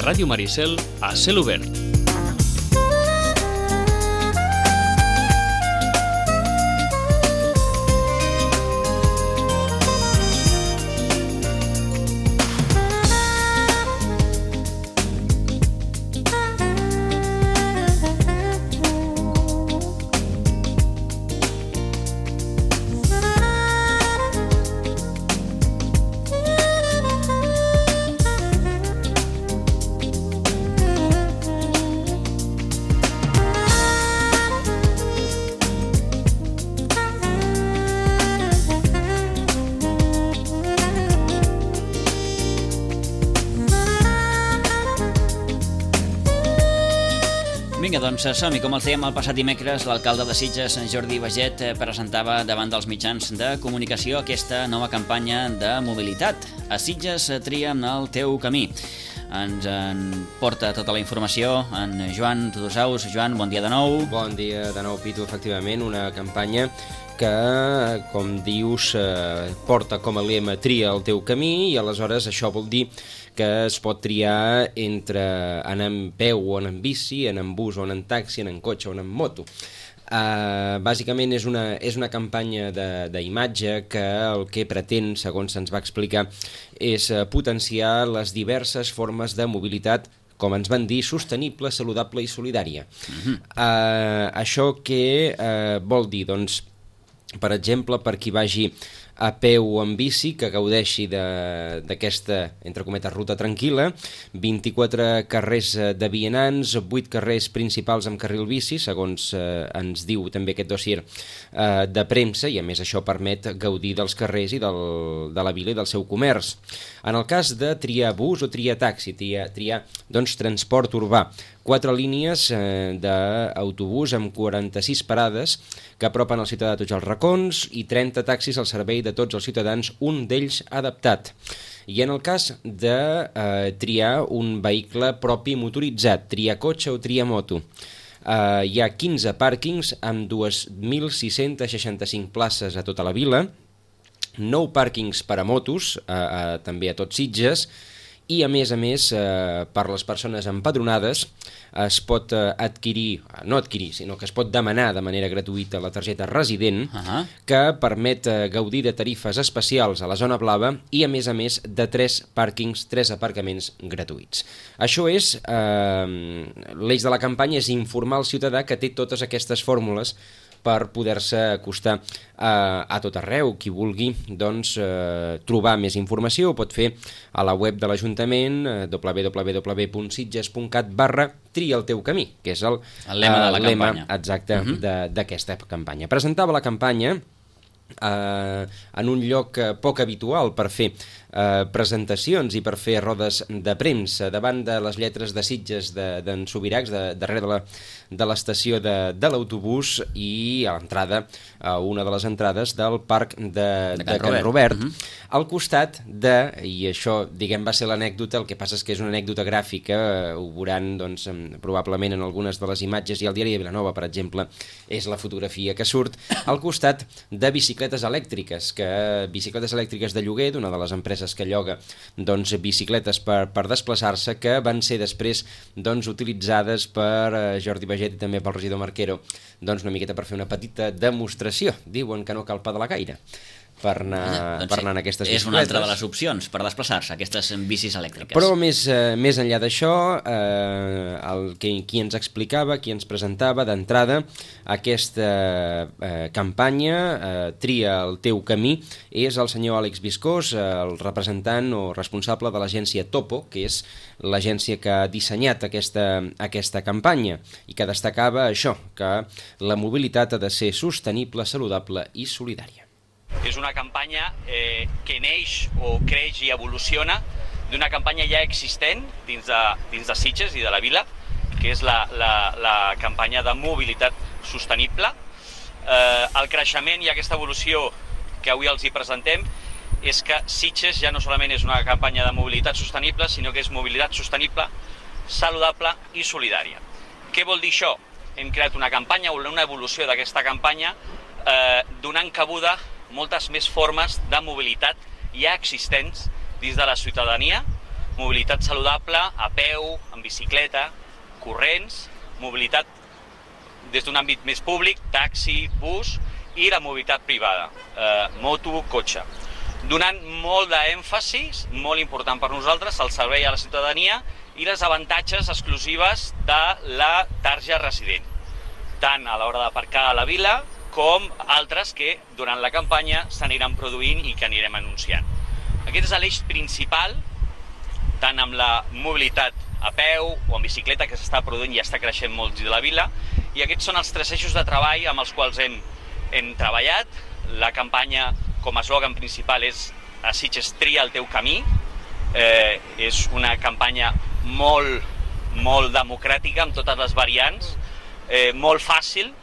Ràdio Maricel a cel obert. Vinga, doncs som-hi. Com els dèiem el passat dimecres, l'alcalde de Sitges, Jordi Baiget, presentava davant dels mitjans de comunicació aquesta nova campanya de mobilitat. A Sitges tria el teu camí. Ens en porta tota la informació en Joan Tudosaus. Joan, bon dia de nou. Bon dia de nou, Pitu. Efectivament, una campanya que, com dius, porta com a lema tria el teu camí, i aleshores això vol dir que es pot triar entre anar en peu o anar en bici, anar en bus o anar en taxi, anar en cotxe o anar en moto. Bàsicament és una campanya d'imatge que el que pretén, segons se'ns va explicar, és potenciar les diverses formes de mobilitat, com ens van dir, sostenible, saludable i solidària. Això què vol dir? Doncs, per exemple, per qui vagi a peu o en bici, que gaudeixi d'aquesta, entre cometes, ruta tranquil·la, 24 carrers de vianants, 8 carrers principals amb carril bici, segons ens diu també aquest dossier de premsa, i a més això permet gaudir dels carrers i de la vila i del seu comerç. En el cas de triar bus o triar taxi, triar doncs, transport urbà, 4 línies d'autobús amb 46 parades que apropen el ciutadà a tots els racons i 30 taxis al servei de tots els ciutadans, un d'ells adaptat. I en el cas de triar un vehicle propi motoritzat, triar cotxe o triar moto, hi ha 15 pàrquings amb 2.665 places a tota la vila, 9 pàrquings per a motos, també a tot Sitges, i a més, per les persones empadronades es pot sinó que es pot demanar de manera gratuïta la targeta resident, que permet gaudir de tarifes especials a la zona blava i a més de 3 pàrquings, 3 aparcaments gratuïts. Això és, l'eix de la campanya és informar el ciutadà que té totes aquestes fórmules per poder-se acostar a tot arreu. Qui vulgui doncs, trobar més informació ho pot fer a la web de l'Ajuntament, www.sitges.cat/tria el teu camí, que és el lema de la campanya. Exacte, d'aquesta campanya. Presentava la campanya en un lloc poc habitual per fer presentacions i per fer rodes de premsa, davant de les lletres de Sitges d'en Subirachs, darrere de l'estació de l'autobús, i a l'entrada, a una de les entrades del parc de Can Robert, al costat i això, diguem, va ser l'anècdota, el que passa és que és una anècdota gràfica, ho veuran doncs, probablement en algunes de les imatges, i al diari de Vilanova, per exemple, és la fotografia que surt, al costat de bicicletes elèctriques de lloguer, d'una de les empreses que lloga doncs, bicicletes per desplaçar-se, que van ser després doncs, utilitzades per Jordi Baiget i també pel regidor Marquero, doncs, una miqueta per fer una petita demostració. Diuen que no cal pedalar gaire per anar en aquestes bicicletes. És una altra de les opcions per desplaçar-se, aquestes bicis elèctriques. Però més enllà d'això, qui ens explicava, qui ens presentava d'entrada aquesta campanya, tria el teu camí, és el senyor Àlex Viscós, el representant o responsable de l'agència Topo, que és l'agència que ha dissenyat aquesta campanya, i que destacava això, que la mobilitat ha de ser sostenible, saludable i solidària. És una campanya que neix o creix i evoluciona d'una campanya ja existent dins de Sitges i de la vila, que és la campanya de mobilitat sostenible. El creixement i aquesta evolució que avui els hi presentem és que Sitges ja no solament és una campanya de mobilitat sostenible, sinó que és mobilitat sostenible, saludable i solidària. Què vol dir això? Hem creat una campanya, una evolució d'aquesta campanya, donant cabuda moltes més formes de mobilitat ja existents dins de la ciutadania, mobilitat saludable, a peu, en bicicleta, corrents, mobilitat des d'un àmbit més públic, taxi, bus, i la mobilitat privada, moto, cotxe. Donant molt d'èmfasis, molt important per nosaltres, al servei a la ciutadania i les avantatges exclusives de la tarja resident, tant a l'hora d'aparcar a la vila com altres que durant la campanya s'aniran produint i que anirem anunciant. Aquest és l'eix principal, tant amb la mobilitat a peu o en bicicleta, que s'està produint i està creixent molt de la vila, i aquests són els 3 eixos de treball amb els quals hem treballat. La campanya, com a eslògan principal, és a Sitges tria el teu camí. És una campanya molt democràtica, amb totes les variants, molt fàcil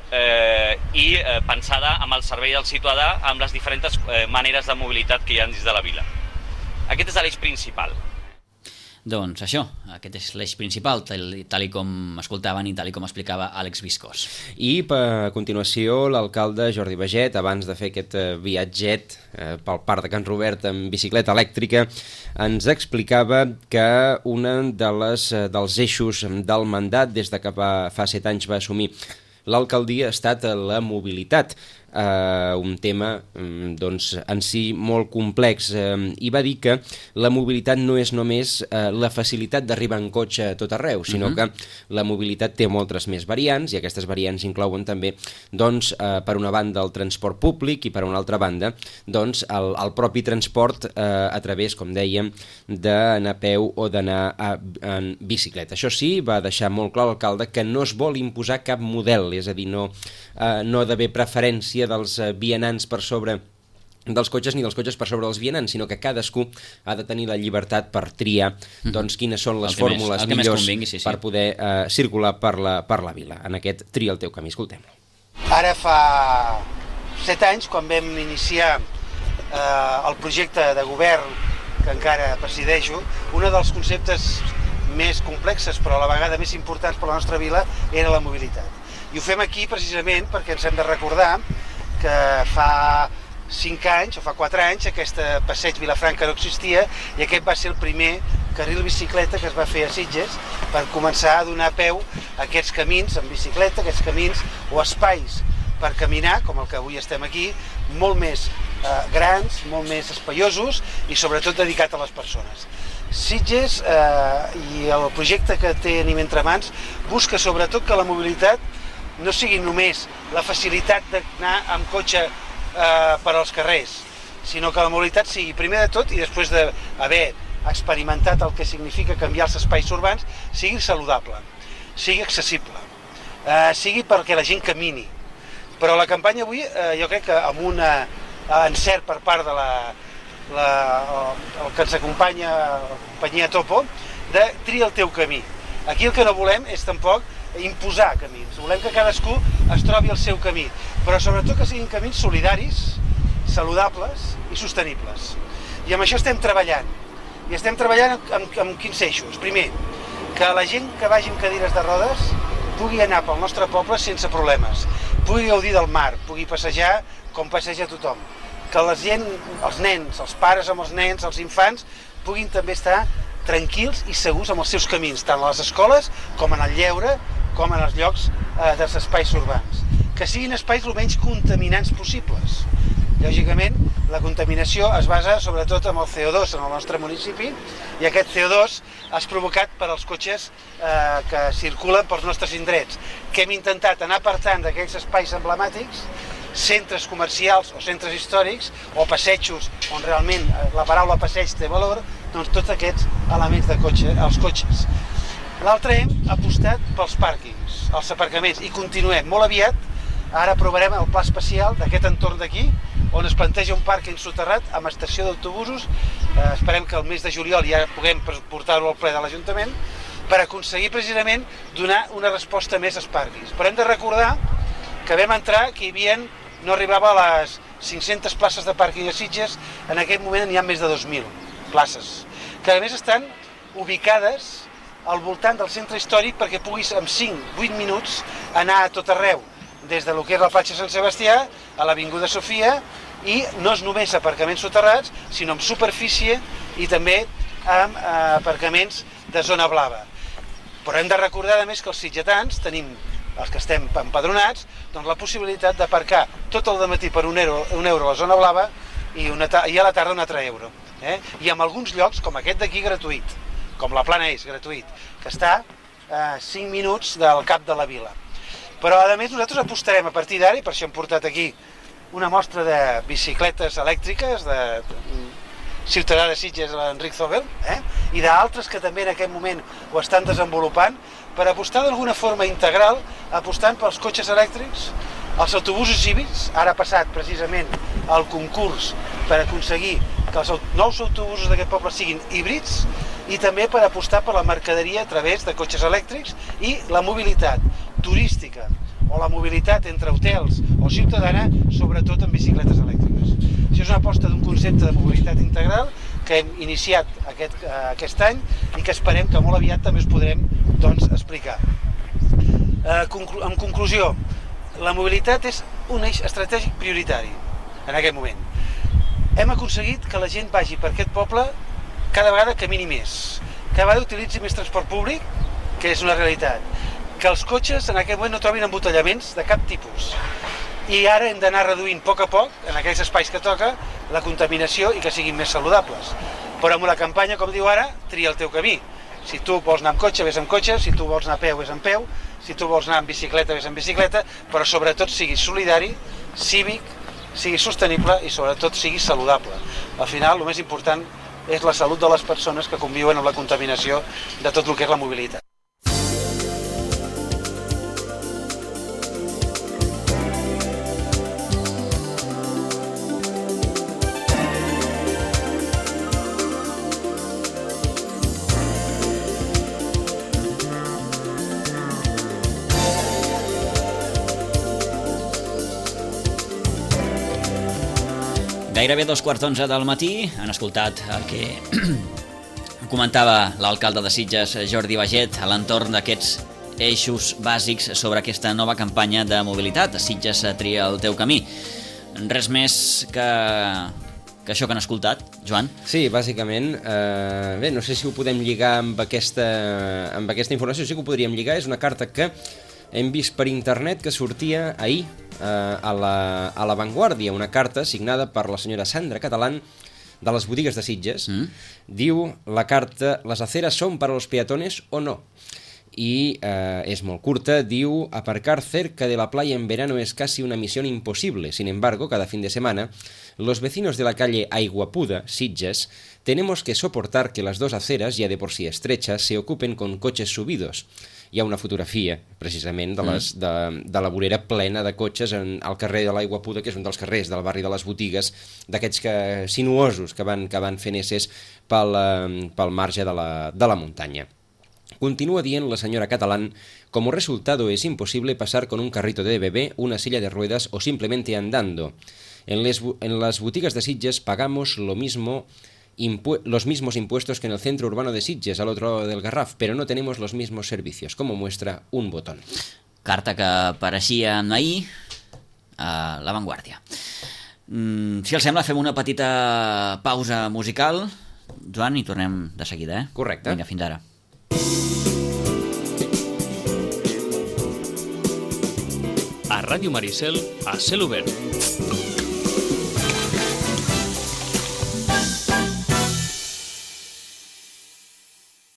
i pensada amb el servei al ciutadà, amb les diferents maneres de mobilitat que hi ha dins de la vila. Aquest és l'eix principal. Doncs això, aquest és l'eix principal, tal com escoltaven i tal com explicava Àlex Viscós. I a continuació l'alcalde Jordi Baget, abans de fer aquest viatget pel Parc de Can Robert en bicicleta elèctrica, ens explicava que un dels eixos del mandat des de que fa 7 anys va assumir l'alcaldia ha estat la mobilitat. Un tema doncs, en si molt complex, i va dir que la mobilitat no és només la facilitat d'arribar en cotxe a tot arreu, sinó que la mobilitat té moltes més variants, i aquestes variants inclouen també doncs, per una banda el transport públic i per una altra banda doncs, el propi transport a través, com dèiem, d'anar a peu o d'anar en bicicleta. Això sí, va deixar molt clar l'alcalde que no es vol imposar cap model, és a dir, no ha d'haver preferència dels vianants per sobre dels cotxes ni dels cotxes per sobre dels vianants, sinó que cadascú ha de tenir la llibertat per triar doncs, quines són les fórmules millors per poder circular per la vila. En aquest tria el teu camí, escoltem-lo. Ara fa 7 anys, quan vam iniciar el projecte de govern que encara presideixo, un dels conceptes més complexes però a la vegada més importants per a la nostra vila era la mobilitat. I ho fem aquí precisament perquè ens hem de recordar que fa 5 anys o fa 4 anys aquest passeig Vilafranca no existia i aquest va ser el primer carril bicicleta que es va fer a Sitges per començar a donar peu a aquests camins en bicicleta, aquests camins o espais per caminar, com el que avui estem aquí, molt més grans, molt més espaiosos i sobretot dedicat a les persones. Sitges i el projecte que tenim entre mans busca sobretot que la mobilitat no sigui només la facilitat d'anar amb cotxe per als carrers, sinó que la mobilitat sigui primer de tot i després d'haver experimentat el que significa canviar els espais urbans, sigui saludable, sigui accessible, sigui perquè la gent camini. Però la campanya avui jo crec que amb un encert per part de el que ens acompanya, la companyia Topo, de tria el teu camí. Aquí el que no volem és tampoc imposar camins, volem que cadascú es trobi el seu camí, però sobretot que siguin camins solidaris, saludables i sostenibles. I amb això estem treballant. I estem treballant amb quins eixos? Primer, que la gent que vagi amb cadires de rodes pugui anar pel nostre poble sense problemes, pugui gaudir del mar, pugui passejar com passeja tothom, que la gent, els nens, els pares amb els nens, els infants, puguin també estar tranquils i segurs amb els seus camins, tant a les escoles com en el lleure, com en els llocs dels espais urbans. Que siguin espais el menys contaminants possibles. Lògicament, la contaminació es basa sobretot en el CO2 en el nostre municipi i aquest CO2 és provocat per als cotxes que circulen pels nostres indrets, que hem intentat anar apartant d'aquells espais emblemàtics, centres comercials o centres històrics o passejos on realment la paraula passeig té valor, doncs tots aquests elements de cotxe, els cotxes. L'altre hem apostat pels pàrquings, els aparcaments, i continuem molt aviat. Ara aprovarem el pla especial d'aquest entorn d'aquí, on es planteja un pàrquing soterrat amb estació d'autobusos. Esperem que el mes de juliol ja puguem portar-ho al ple de l'Ajuntament per aconseguir precisament donar una resposta més als pàrquings. Però hem de recordar que vam entrar, que no arribava a les 500 places de pàrquing a Sitges, en aquest moment n'hi ha més de 2.000 places, que a més estan ubicades al voltant del centre històric perquè puguis en 5-8 minuts anar a tot arreu, des de lo que és la platja Sant Sebastià a l'avinguda Sofia, i no és només aparcaments soterrats, sinó amb superfície i també amb aparcaments de zona blava. Però hem de recordar, a més, que els sitgetans tenim, els que estem empadronats, doncs la possibilitat d'aparcar tot el dematí per un euro a la zona blava i a la tarda un altre euro. I en alguns llocs, com aquest d'aquí, gratuït, com la Plana és gratuït, que està a 5 minuts del cap de la vila. Però, a més, nosaltres apostarem a partir d'ara, i per això hem portat aquí una mostra de bicicletes elèctriques, de ciutadà de Sitges, l'Enric Zobel, i d'altres que també en aquest moment ho estan desenvolupant, per apostar d'alguna forma integral, apostant pels cotxes elèctrics, els autobusos cívics. Ara ha passat precisament el concurs per aconseguir que els nous autobusos d'aquest poble siguin híbrids, i també per apostar per la mercaderia a través de cotxes elèctrics i la mobilitat turística o la mobilitat entre hotels o ciutadana, sobretot amb bicicletes elèctriques. Això és una aposta d'un concepte de mobilitat integral que hem iniciat aquest any i que esperem que molt aviat també us podrem explicar. En conclusió, la mobilitat és un eix estratègic prioritari en aquest moment. Hem aconseguit que la gent vagi per aquest poble cada vegada camini més, cada vegada utilitzi més transport públic, que és una realitat, que els cotxes en aquest moment no trobin embotellaments de cap tipus. I ara hem d'anar reduint a poc, en aquells espais que toca, la contaminació i que siguin més saludables. Però amb la campanya, com diu ara, tria el teu camí. Si tu vols anar amb cotxe, vés amb cotxe, si tu vols anar a peu, vés amb peu, si tu vols anar amb bicicleta, vés amb bicicleta, però sobretot siguis solidari, cívic, siguis sostenible i sobretot siguis saludable. Al final, el més important és la salut de les persones que conviuen amb la contaminació de tot el que és la mobilitat. Gairebé 2:15 del matí han escoltat el que comentava l'alcalde de Sitges, Jordi Baget, a l'entorn d'aquests eixos bàsics sobre aquesta nova campanya de mobilitat. Sitges tria el teu camí. Res més que això que han escoltat, Joan? Sí, bàsicament. Bé, no sé si ho podem lligar amb aquesta informació. Sí que ho podríem lligar. És una carta que hem vist per internet que sortia ahir a la Vanguardia, una carta signada per la senyora Sandra Catalán de les botigues de Sitges. Diu la carta: ¿las aceras son para los peatones o no? Y es muy curta. Diu: aparcar cerca de la playa en verano es casi una misión imposible. Sin embargo, cada fin de semana los vecinos de la calle Aiguapuda, Sitges, tenemos que soportar que las dos aceras, ya de por sí estrechas, se ocupen con coches subidos. Hi ha una fotografia, precisament, de la vorera plena de cotxes al carrer de l'Aiguapuda, que és un dels carrers del barri de les botigues, d'aquests sinuosos que van fent esses pel marge de la muntanya. Continúa dient la senyora Catalán: como resultado es imposible pasar con un carrito de bebé, una silla de ruedas o simplemente andando. En las boutiques de Sitges pagamos los mismos impuestos que en el centro urbano de Sitges, al otro lado del Garraf, pero no tenemos los mismos servicios, como muestra un botón. Carta que apareixia ahir a La Vanguardia. Si els sembla, fem una petita pausa musical, Joan, i tornem de seguida, Correcte. Vinga, fins ara. A Ràdio Maricel, a cel obert.